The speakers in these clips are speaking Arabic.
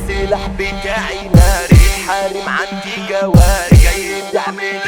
السلاح بتاعي ناري، الحارم عندي جواري جاي تعمل.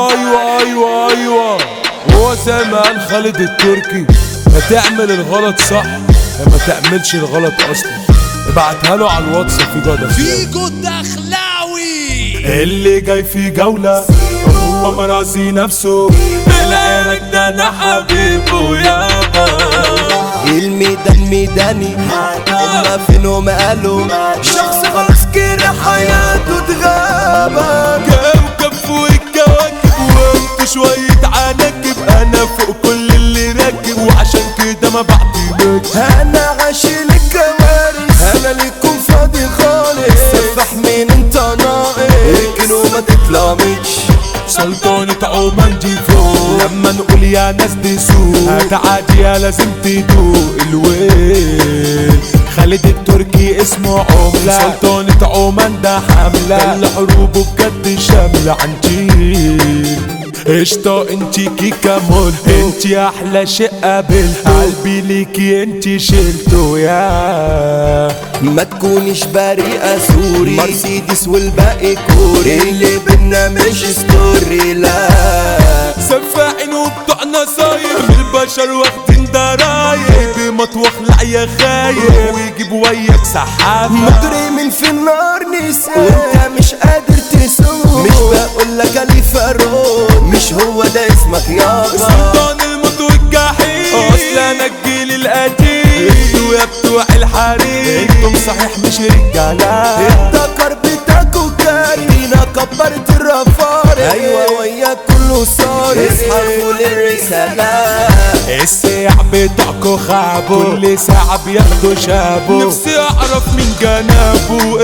ايوه هو زي ما قال خالد التركي، ما تعمل الغلط صح يا ما تعملش الغلط اصلا. ابعتها له على الواتس في جدع فيجو الدخلاوي اللي جاي في جولة هو مرازي نفسه بالعرق ده انا حبيبه يابا. الميدان ميداني هما فينهم قالوا شخص خلاص كده حياته اتغابى. كوكب فوق الكواكب وانتو شوية عناكب، انا فوق كل اللي راكب وعشان كده ما بعتمدش. انا عاشق الكوارث انا ليكم فاضي خالص، سفح مين انت ناقص اركن وما تتلامش. سلطانة عمان دي فوق لما نقول يا ناس دي سوق هتعادي يا لازم تدوق الويل. خالد التركي اسمه عملة، سلطانة عمان ده حملة اللي حروبه بجد شاملة عنتيل. قشطة انتي كيكا مولتو، انتي احلى شيء قابلته، قلبي ليكي انتي شلته يا ما تكونش بريئة سوري مرسيدس والباقي كوري، اللي بينا مش ستوري لا. سفاحين وبتوع نصايب البشر واخدين درايب بمطوخ لعيا خايب ويجيب وياك سحابة. مجرمين في النار نساء وانت مش قادر تسوق، مش بقولك علي فاروق مش هو ده اسمك يابا. سلطان الموت والجحيم اصل انا الجيل القديم، انتوا يا بتوع الحريم انتم صحيح مش رجالة. انت كربتك وكارينا كبرت الرفارق، ايوه وياك كله صار اصحى فول الرسالة. الساعة بتاعكو خابو كل ساعة بياخدوا شابو، نفسي اعرف مين جنابه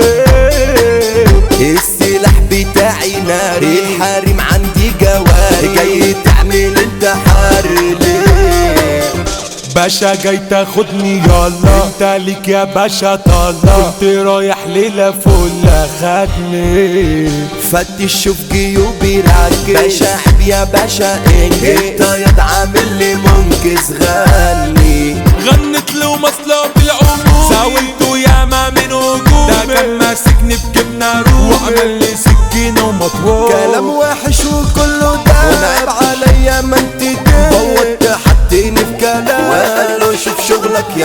ايه. السلاح بتاعي ناري، الحارم عندي جواري جاي تعمل انتحار ليه. باشا جاي تاخدني يلا انت ليك يا باشا طلع، كنت رايح ليلة فل خدني. فتش شوف جيوبي راكب باشا عب يا باشا انت يا عامل لي منقذ غني. غنت له مصلحة العموم ساويته ياما من هجوم، ده كان ماسكني بجبنة رومي وعمل لي سكينة ومطوال. كلام وحش وكله ده ونعيب عليا ما انت بوت حطيني في كلام وقال له شوف شغلك يا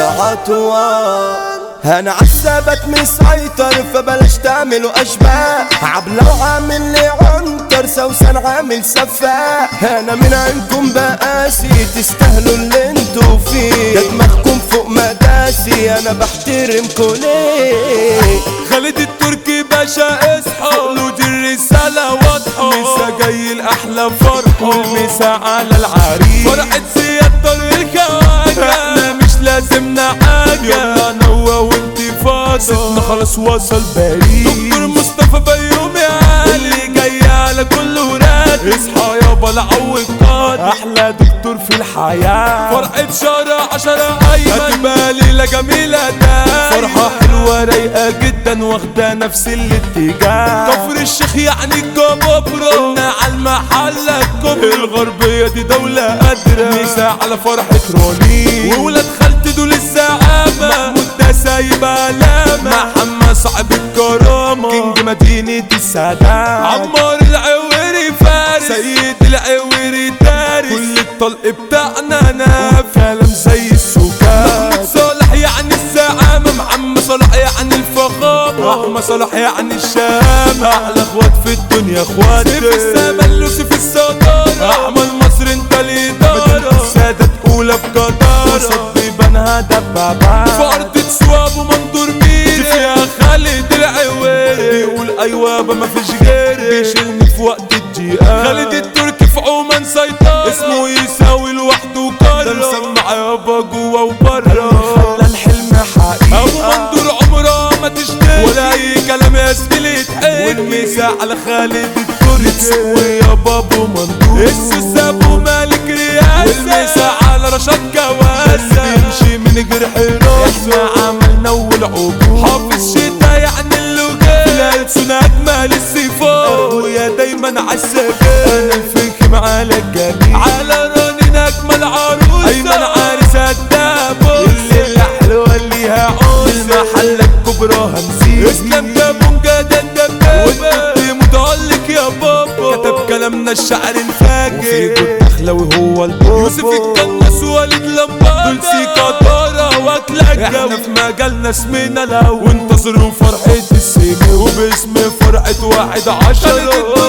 عطوان. انا عالثبات مسيطر فبلاش تعملوا اشباه، عبلة وعامل لي عنتر سوسن عامل سفاح. انا من عينكم بقاسي تستاهلوا اللي انتوا فيه، ده دماغكم فوق مداسي انا بحترمكوا ليه. خالد التركي باشا اصحى له دي الرسالة واضحة، مسا جاي الاحلى فرح والمسا على العريس. فرحة سيادة الخواجة احنا مش لازمنا حاجة، يلا نوى وانتي فاضي ستنا خلاص وصل باريس. دكتور مصطفى بيوم يا اللي جاي على كل وراد، اصحى يابا العوج قاد احلى دكتور في الحياة. فرحة شهر 10 ايمن هتبقى ليلة جميلة ده، فرحة حلوة رايقة جدا واخدة نفس الاتجاه. كفر الشيخ يعني الجبابرة قلنا على المحلة الكبرى، الغربية دي دولة قادرة مسا على فرحة روني. وولاد خالتي دول الزعامة محمود ده سايب علامة، محمد صاحب الكرامة كينج مدينة السلام. عمار العويري فارس سيد العويري دارس، كل الطلق بتاعنا ناف كلام زي السكان. محمود صالح يعني الزعامة، محمد صالح يعني الفخامة، احمد صالح يعني الشامة، احلى اخوات في الدنيا اخوات. سيف السما لوسف الصدارة، احمد مصر انت الادارة، السادة اولى بجدارة صدي بنها دبابة. في ارض سواب ومنظور مين فيها خالد العويري، بيقول ايوه ما فيش غيري، بيشيلني في وقت الضيقة. خالد التركي في عمان سيطرة، اسمه يساوي لوحده قارة، ده مسمع يابا جوا وبره خلى الحلم حقيقة. ابو منظور عمره ما تشتري ولا اي كلام يا زميلي يتحكي، والمسا على خالد التركي ويا بابو منظور السوس ابو مالك رياسة، والمسا على رشاد كواسة بيمشي من جرح راسه. احنا عملنا والعبور حافظ شتا يعني اللوجات، في الألسن اجمل الصفات ويا دايما عالسجاد. انا الفخم على الجميع على رانين اجمل عروسة، ايمن عارس الدابوس اللي حلوة ليها المحل الكبرى هنسيب اسلام كابونجا ده الدبابة متعلق يا بابا كتب كلامنا الشعر الفاجر وفيكو الدخلوي هو البابا يوسف الكنس وليد لمبابا دول سيكا طارة واكلك احنا في مجالنا اسمنا لو وانتصروا فرحة السجن وباسم فرقة 11